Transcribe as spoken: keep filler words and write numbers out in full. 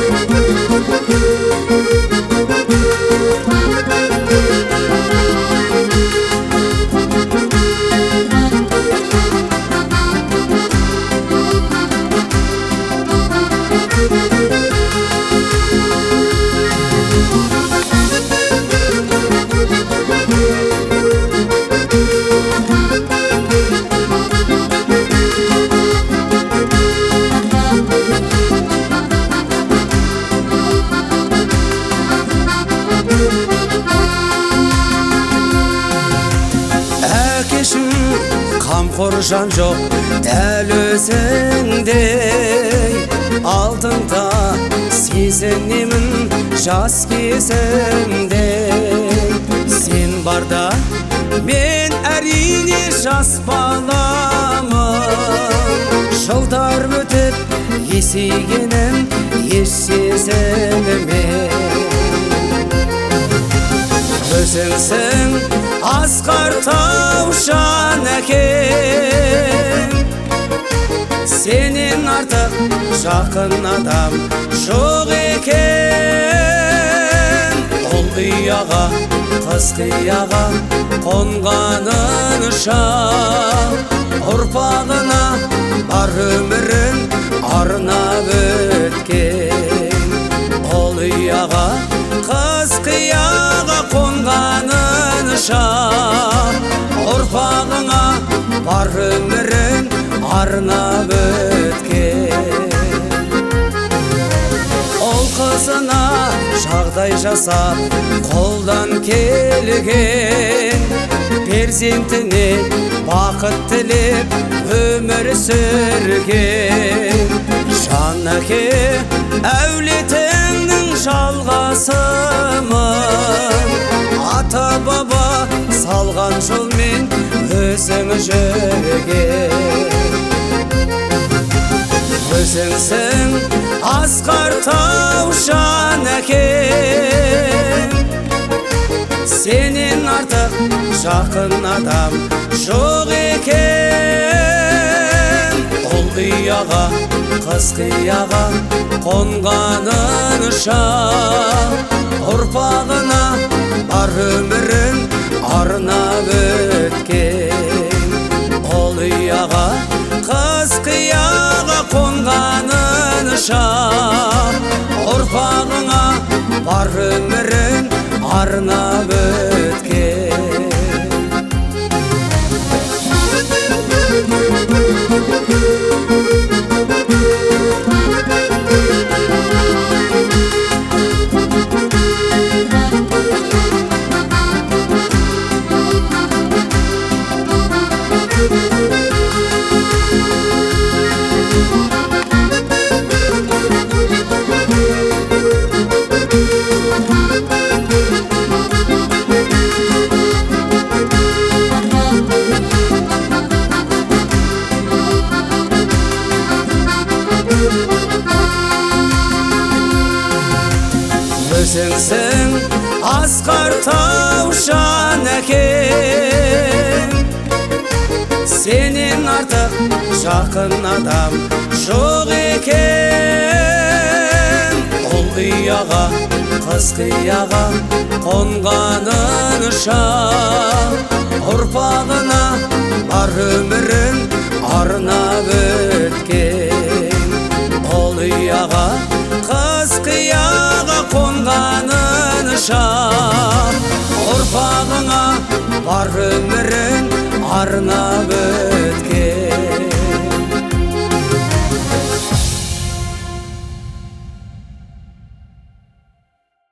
Қамқор жан жоқ дәл өзіңдей, алдыңда сезінемін жас кезімде. Сен барда мен әрине жас баламын, жылдар өтіп есейгенім еш сезілмей. Өзіңсің асқар таушан әкем, сенен артық жақын адам жоқ екен. Ол ұяға қыз қияға қонғанынша, ұрпағына бар өмірін арнап өткен. Ол ұяға қыз қияға қонғанынша, ұрпағыңа бар өмірін арнап өткен. Ол қызына жағдай жасап қолдан келген, перзентіне бақыт тілеп өмір сүрген. Жан әке әулетіңнің жалғасымын, ата баба салған жолмен өзің жүрген. Өзіңсің асқар таушан әкем, сенен артық жақын адам жоқ екен. Ол ұяға қыз қияға қонғанынша, ұрпағына бар өмірін арнап өткен. Ол ұяға қыз қияға қонғанынша, ұрпағыңа бар өмірін арнап өткен. Өзіңсің асқар таушан әкем, сенен артық жақын адам жоқ екен. Ол ұяға қыз қияға қонғанынша, ұрпағына бар өмірін арнап өткен. Ол ұяға қыз қияға қонғанынша, ұрпағыңа бар өмірін арнап өткен.